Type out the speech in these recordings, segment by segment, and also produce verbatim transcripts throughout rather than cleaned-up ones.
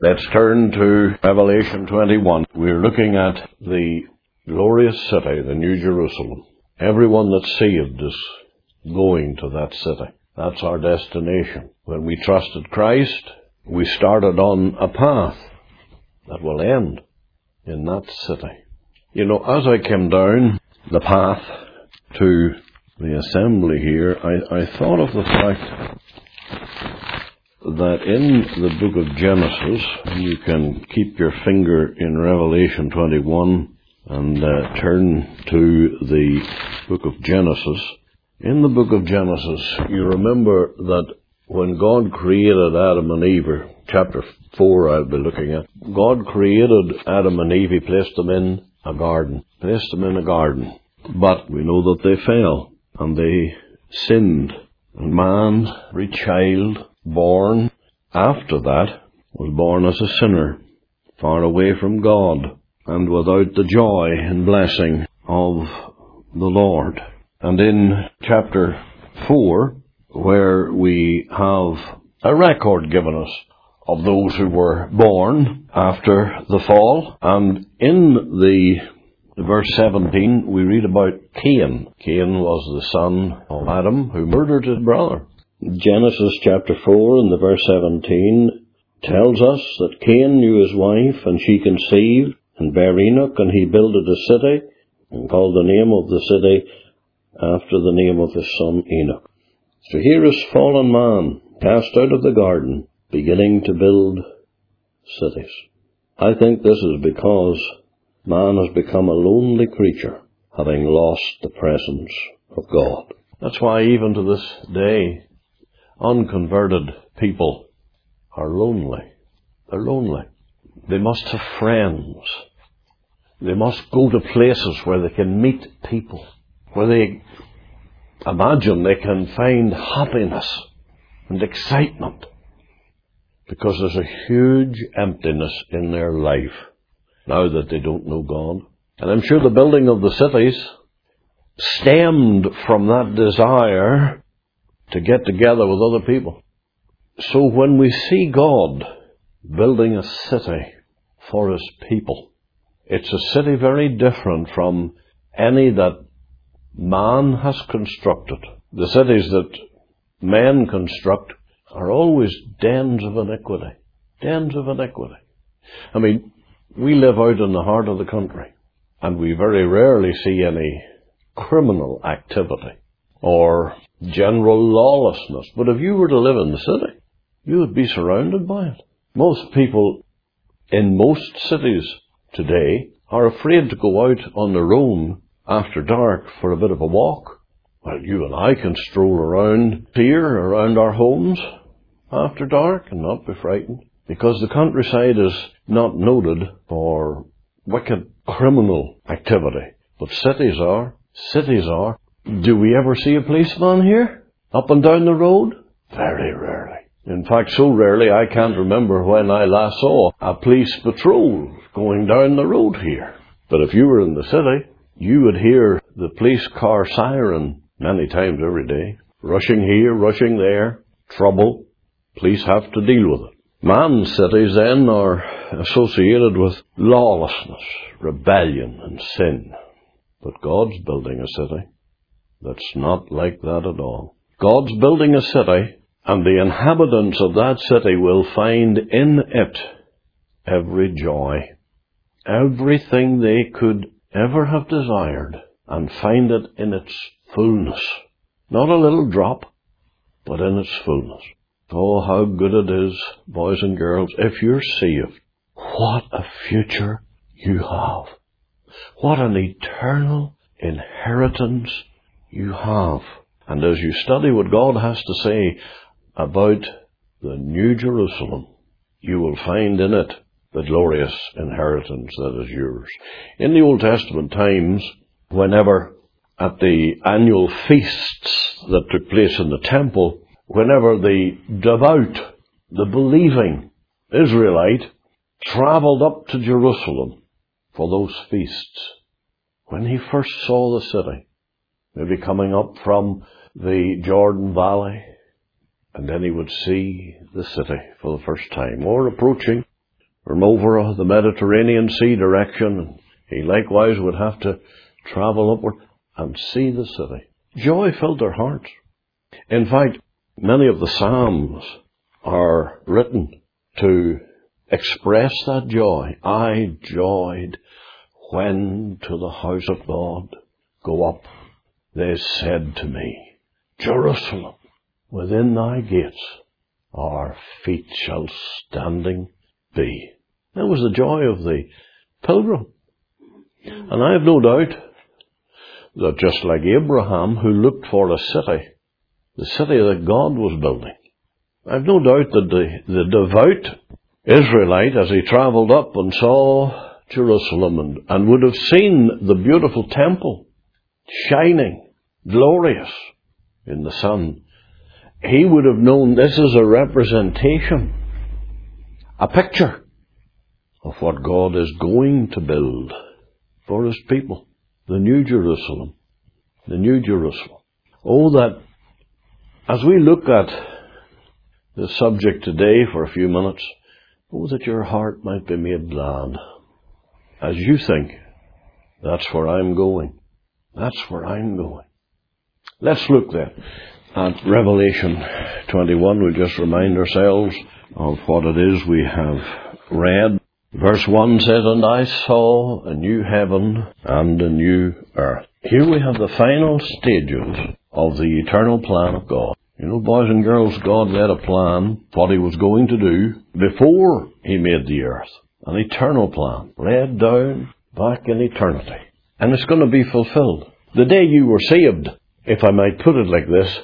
Let's turn to Revelation twenty-one. We're looking at the glorious city, the New Jerusalem. Everyone that's saved is going to that city. That's our destination. When we trusted Christ, we started on a path that will end in that city. You know, as I came down the path to the assembly here, I, I thought of the fact that in the book of Genesis, you can keep your finger in Revelation twenty-one and uh, turn to the book of Genesis. In the book of Genesis, you remember that when God created Adam and Eve, or chapter four I'll be looking at, God created Adam and Eve, He placed them in a garden, placed them in a garden. But we know that they fell and they sinned. And man, every child born after that, was born as a sinner, far away from God, and without the joy and blessing of the Lord. And in chapter four, where we have a record given us of those who were born after the fall, and in the verse seventeen, we read about Cain. Cain was the son of Adam, who murdered his brother. Genesis chapter four and the verse seventeen tells us that Cain knew his wife, and she conceived, and bare Enoch, and he builded a city, and called the name of the city after the name of his son Enoch. So here is fallen man, cast out of the garden, beginning to build cities. I think this is because man has become a lonely creature, having lost the presence of God. That's why even to this day, unconverted people are lonely. They're lonely. They must have friends. They must go to places where they can meet people, where they imagine they can find happiness and excitement, because there's a huge emptiness in their life now that they don't know God. And I'm sure the building of the cities stemmed from that desire to get together with other people. So when we see God building a city for His people, it's a city very different from any that man has constructed. The cities that men construct are always dens of iniquity. Dens of iniquity. I mean, we live out in the heart of the country, and we very rarely see any criminal activity or general lawlessness. But if you were to live in the city, you would be surrounded by it. Most people in most cities today are afraid to go out on their own after dark for a bit of a walk. Well, you and I can stroll around here, around our homes, after dark and not be frightened, because the countryside is not noted for wicked criminal activity. But cities are. Cities are. Do we ever see a policeman here? Up and down the road? Very rarely. In fact, so rarely I can't remember when I last saw a police patrol going down the road here. But if you were in the city, you would hear the police car siren many times every day. Rushing here, rushing there. Trouble. Police have to deal with it. Man's cities then are associated with lawlessness, rebellion and sin. But God's building a city that's not like that at all. God's building a city, and the inhabitants of that city will find in it every joy, everything they could ever have desired, and find it in its fullness. Not a little drop, but in its fullness. Oh, how good it is, boys and girls, if you're saved. What a future you have. What an eternal inheritance you have. And as you study what God has to say about the New Jerusalem, you will find in it the glorious inheritance that is yours. In the Old Testament times, whenever at the annual feasts that took place in the temple, whenever the devout, the believing Israelite travelled up to Jerusalem for those feasts, when he first saw the city, maybe coming up from the Jordan Valley, and then he would see the city for the first time, or approaching, from over the Mediterranean Sea direction. He likewise would have to travel upward and see the city. Joy filled their hearts. In fact, many of the Psalms are written to express that joy. I joyed when to the house of God go up. They said to me, Jerusalem, within thy gates our feet shall standing be. That was the joy of the pilgrim. And I have no doubt that just like Abraham, who looked for a city, the city that God was building, I have no doubt that the, the devout Israelite, as he travelled up and saw Jerusalem and, and would have seen the beautiful temple shining, glorious in the sun, he would have known this is a representation, a picture of what God is going to build for His people. The New Jerusalem. The New Jerusalem. Oh, that as we look at the subject today for a few minutes, oh, that your heart might be made glad as you think, that's where I'm going. That's where I'm going. Let's look then at Revelation twenty-one. We just remind ourselves of what it is we have read. Verse one says, And I saw a new heaven and a new earth. Here we have the final stages of the eternal plan of God. You know, boys and girls, God had a plan, what He was going to do before He made the earth. An eternal plan, laid down back in eternity. And it's going to be fulfilled. The day you were saved, if I might put it like this,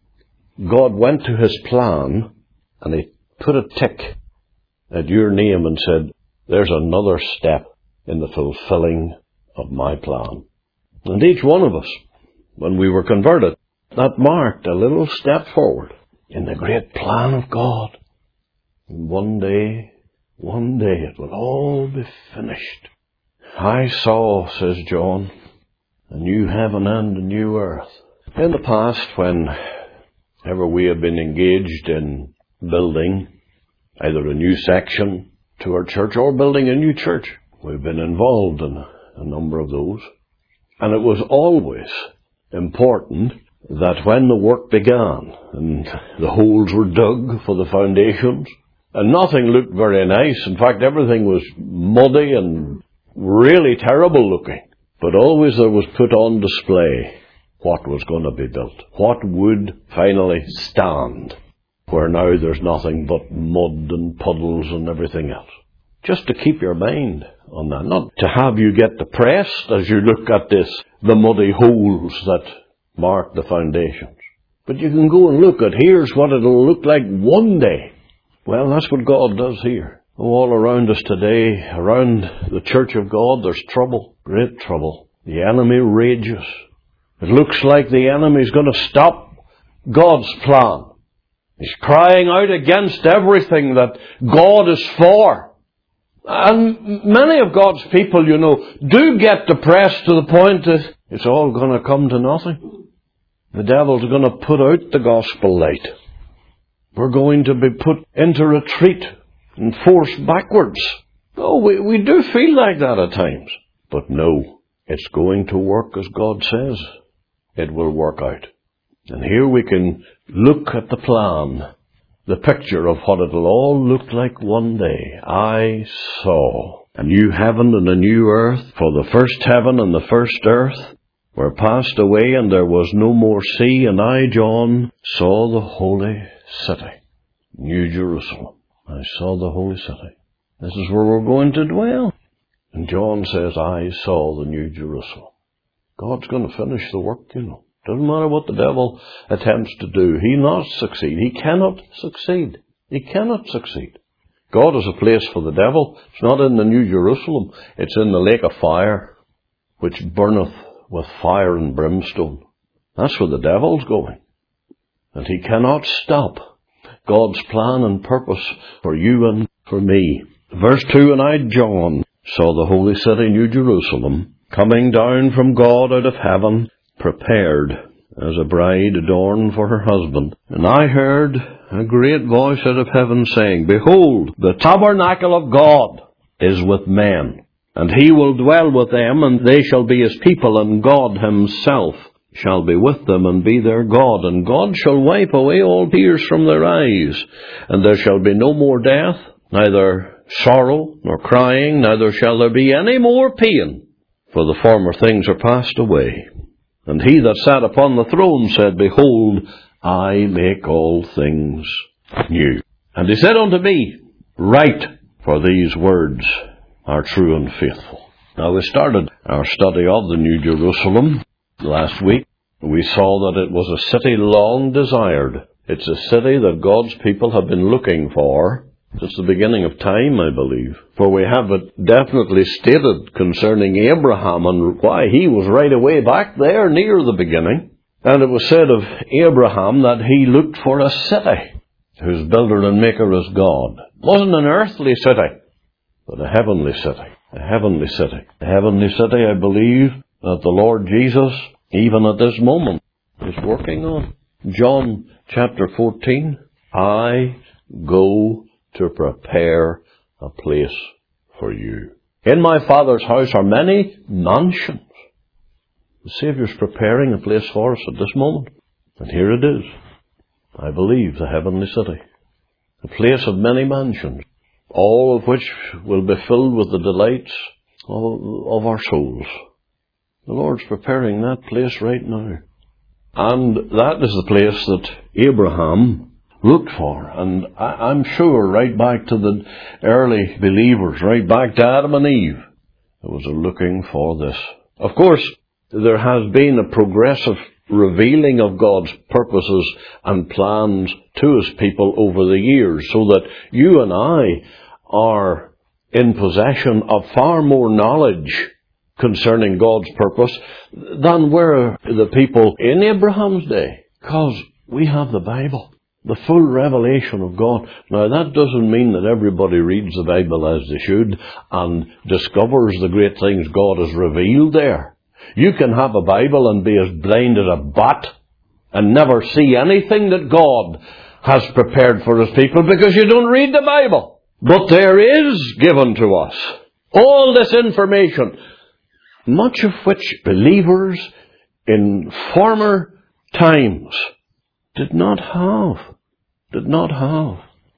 God went to His plan and He put a tick at your name and said, there's another step in the fulfilling of my plan. And each one of us, when we were converted, that marked a little step forward in the great plan of God. And one day, one day it will all be finished. I saw, says John, a new heaven and a new earth. In the past, whenever we have been engaged in building either a new section to our church or building a new church, we've been involved in a number of those. And it was always important that when the work began and the holes were dug for the foundations, and nothing looked very nice, in fact everything was muddy and really terrible looking, but always there was put on display what was going to be built, what would finally stand, where now there's nothing but mud and puddles and everything else. Just to keep your mind on that, not to have you get depressed as you look at this, the muddy holes that mark the foundations. But you can go and look at, here's what it'll look like one day. Well, that's what God does here. All around us today, around the church of God, there's trouble, great trouble. The enemy rages. It looks like the enemy's going to stop God's plan. He's crying out against everything that God is for. And many of God's people, you know, do get depressed to the point that it's all going to come to nothing. The devil's going to put out the gospel light. We're going to be put into retreat and forced backwards. Oh, we, we do feel like that at times. But no, it's going to work as God says. It will work out. And here we can look at the plan, the picture of what it'll all look like one day. I saw a new heaven and a new earth, for the first heaven and the first earth were passed away, and there was no more sea, and I, John, saw the holy city, New Jerusalem. I saw the holy city. This is where we're going to dwell. And John says, I saw the New Jerusalem. God's going to finish the work, you know. Doesn't matter what the devil attempts to do. He'll not succeed. He cannot succeed. He cannot succeed. God is a place for the devil. It's not in the New Jerusalem. It's in the lake of fire, which burneth with fire and brimstone. That's where the devil's going. And he cannot stop God's plan and purpose for you and for me. Verse two, And I, John, saw the holy city, New Jerusalem, coming down from God out of heaven, prepared as a bride adorned for her husband. And I heard a great voice out of heaven saying, Behold, the tabernacle of God is with men, and he will dwell with them, and they shall be his people, and God himself shall be with them, and be their God. And God shall wipe away all tears from their eyes, and there shall be no more death, neither sorrow nor crying, neither shall there be any more pain, for the former things are passed away. And he that sat upon the throne said, Behold, I make all things new. And he said unto me, Write, for these words are true and faithful. Now we started our study of the New Jerusalem last week. We saw that it was a city long desired. It's a city that God's people have been looking for since the beginning of time, I believe. For we have it definitely stated concerning Abraham and why he was right away back there near the beginning. And it was said of Abraham that he looked for a city whose builder and maker is God. It wasn't an earthly city, but a heavenly city. A heavenly city. A heavenly city, I believe, that the Lord Jesus, even at this moment, is working on. John chapter fourteen, I go to prepare a place for you. In my Father's house are many mansions. The Saviour's preparing a place for us at this moment. And here it is. I believe the heavenly city. A place of many mansions, all of which will be filled with the delights of, of our souls. The Lord's preparing that place right now. And that is the place that Abraham looked for. And I, I'm sure right back to the early believers, right back to Adam and Eve, there was a looking for this. Of course, there has been a progressive revealing of God's purposes and plans to His people over the years, so that you and I are in possession of far more knowledge concerning God's purpose than were the people in Abraham's day, because we have the Bible, the full revelation of God. Now, that doesn't mean that everybody reads the Bible as they should and discovers the great things God has revealed there. You can have a Bible and be as blind as a bat and never see anything that God has prepared for His people because you don't read the Bible. But there is given to us all this information, much of which believers in former times did not have. Did not have.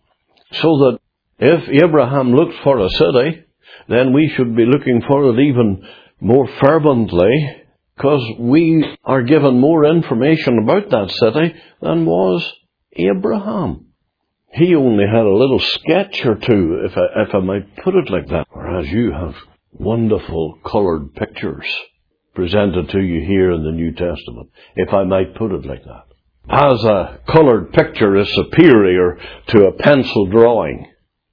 So that if Abraham looked for a city, then we should be looking for it even more fervently, because we are given more information about that city than was Abraham. He only had a little sketch or two, if I, if I might put it like that, whereas you have wonderful coloured pictures presented to you here in the New Testament, if I might put it like that. As a coloured picture is superior to a pencil drawing,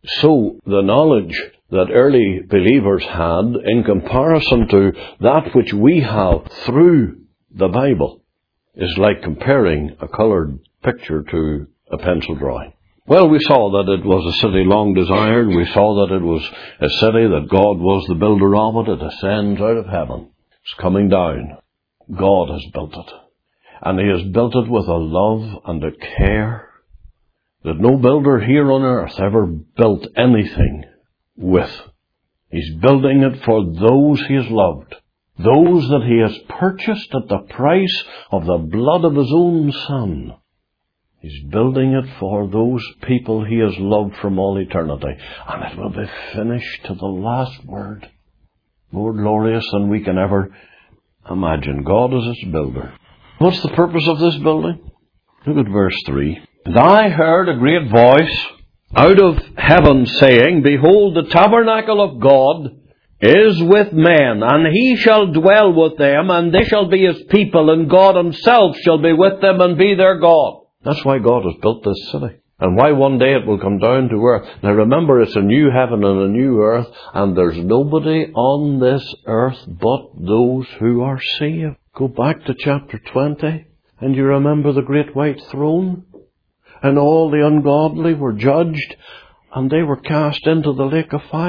so the knowledge that early believers had in comparison to that which we have through the Bible is like comparing a coloured picture to a pencil drawing. Well, we saw that it was a city long desired. We saw that it was a city that God was the builder of it. It ascends out of heaven. It's coming down. God has built it. And He has built it with a love and a care that no builder here on earth ever built anything with. He's building it for those He has loved, those that He has purchased at the price of the blood of His own Son. He's building it for those people He has loved from all eternity, and it will be finished to the last word, more glorious than we can ever imagine. God is its builder. What's the purpose of this building? Look at verse three. And I heard a great voice out of heaven saying, Behold, the tabernacle of God is with men, and He shall dwell with them, and they shall be His people, and God Himself shall be with them and be their God. That's why God has built this city, and why one day it will come down to earth. Now remember, it's a new heaven and a new earth, and there's nobody on this earth but those who are saved. Go back to chapter twenty, and you remember the great white throne? And all the ungodly were judged, and they were cast into the lake of fire.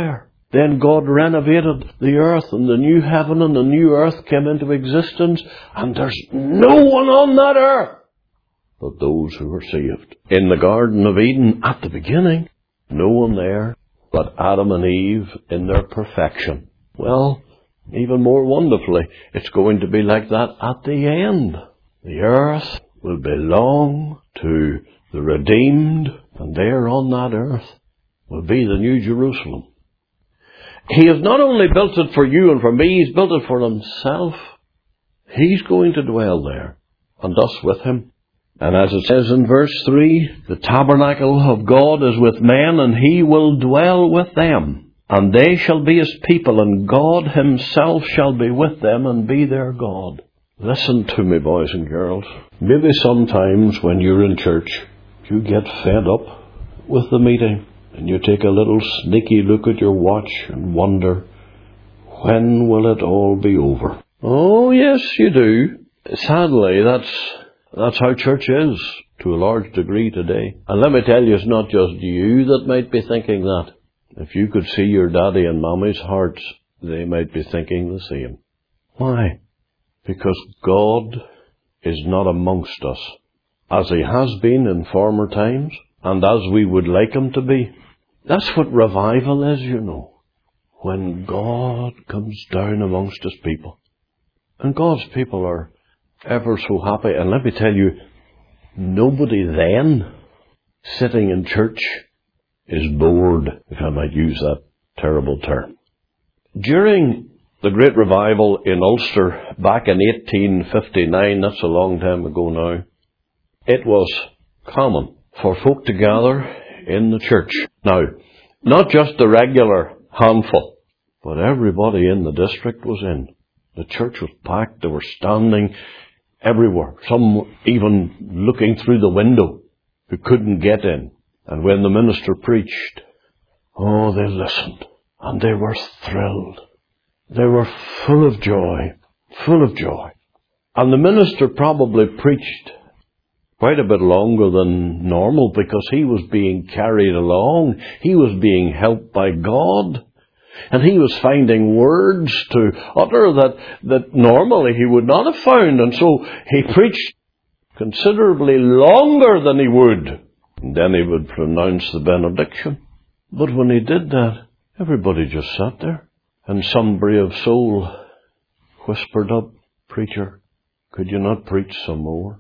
Then God renovated the earth, and the new heaven and the new earth came into existence, and there's no one on that earth but those who are saved. In the Garden of Eden, at the beginning, no one there but Adam and Eve in their perfection. Well, even more wonderfully, it's going to be like that at the end. The earth will belong to the redeemed, and there on that earth will be the New Jerusalem. He has not only built it for you and for me, He's built it for Himself. He's going to dwell there, and us with Him. And as it says in verse three, the tabernacle of God is with men, and He will dwell with them. And they shall be His people, and God Himself shall be with them and be their God. Listen to me, boys and girls. Maybe sometimes when you're in church, you get fed up with the meeting, and you take a little sneaky look at your watch and wonder, when will it all be over? Oh, yes, you do. Sadly, that's that's how church is to a large degree today. And let me tell you, it's not just you that might be thinking that. If you could see your daddy and mommy's hearts, they might be thinking the same. Why? Because God is not amongst us, as He has been in former times, and as we would like Him to be. That's what revival is, you know. When God comes down amongst His people. And God's people are ever so happy. And let me tell you, nobody then sitting in church is bored, if I might use that terrible term. During the Great Revival in Ulster back in eighteen fifty-nine, that's a long time ago now, it was common for folk to gather in the church. Now, not just the regular handful, but everybody in the district was in. The church was packed. They were standing everywhere, some even looking through the window who couldn't get in. And when the minister preached, oh, they listened, and they were thrilled. They were full of joy, full of joy. And the minister probably preached quite a bit longer than normal because he was being carried along. He was being helped by God. And he was finding words to utter that, that normally he would not have found. And so he preached considerably longer than he would. And then he would pronounce the benediction. But when he did that, everybody just sat there. And some brave soul whispered up, "Preacher, could you not preach some more?"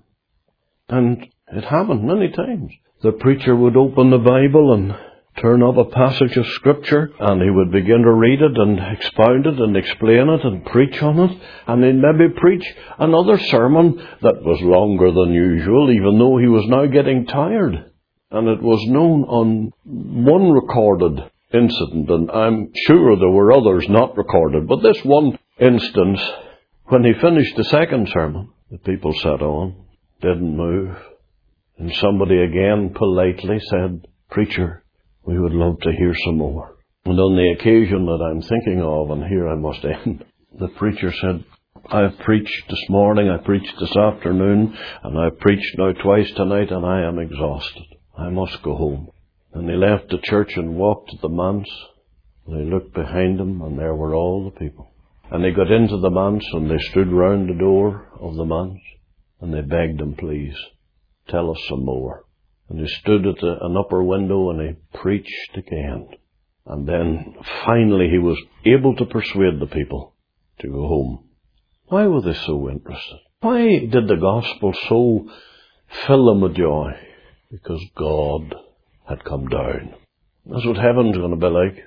And it happened many times. The preacher would open the Bible and turn up a passage of Scripture, and he would begin to read it and expound it and explain it and preach on it. And he'd maybe preach another sermon that was longer than usual, even though he was now getting tired. And it was known on one recorded incident, and I'm sure there were others not recorded, but this one instance, when he finished the second sermon, the people sat on, didn't move, and somebody again politely said, "Preacher, we would love to hear some more." And on the occasion that I'm thinking of, and here I must end, the preacher said, "I've preached this morning, I preached this afternoon, and I've preached now twice tonight, and I am exhausted. I must go home." And he left the church and walked to the manse, and he looked behind him, and there were all the people. And they got into the manse, and they stood round the door of the manse, and they begged him, "Please, tell us some more." And he stood at the, an upper window, and he preached again. And then finally he was able to persuade the people to go home. Why were they so interested? Why did the gospel so fill them with joy? Because God had come down. That's what heaven's going to be like.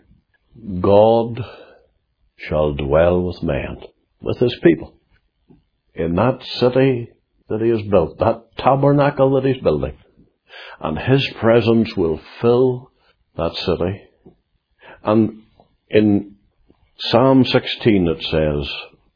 God shall dwell with men, with His people, in that city that He has built, that tabernacle that He's building. And His presence will fill that city. And in Psalm sixteen it says,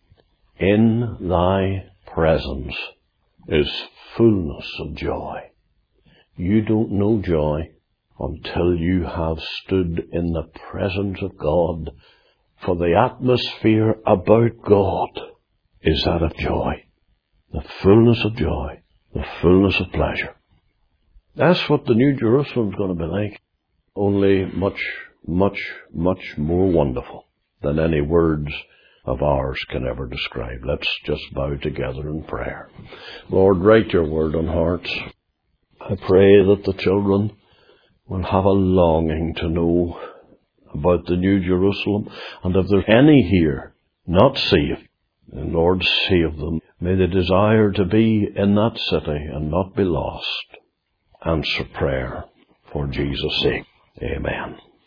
"In Thy presence is fullness of joy." You don't know joy until you have stood in the presence of God. For the atmosphere about God is that of joy. The fullness of joy. The fullness of pleasure. That's what the New Jerusalem's going to be like. Only much much, much more wonderful than any words of ours can ever describe. Let's just bow together in prayer. Lord, write your word on hearts. I pray that the children will have a longing to know about the New Jerusalem, and if there's any here not saved, then Lord, save them. May they desire to be in that city and not be lost. Answer prayer for Jesus' sake. Amen.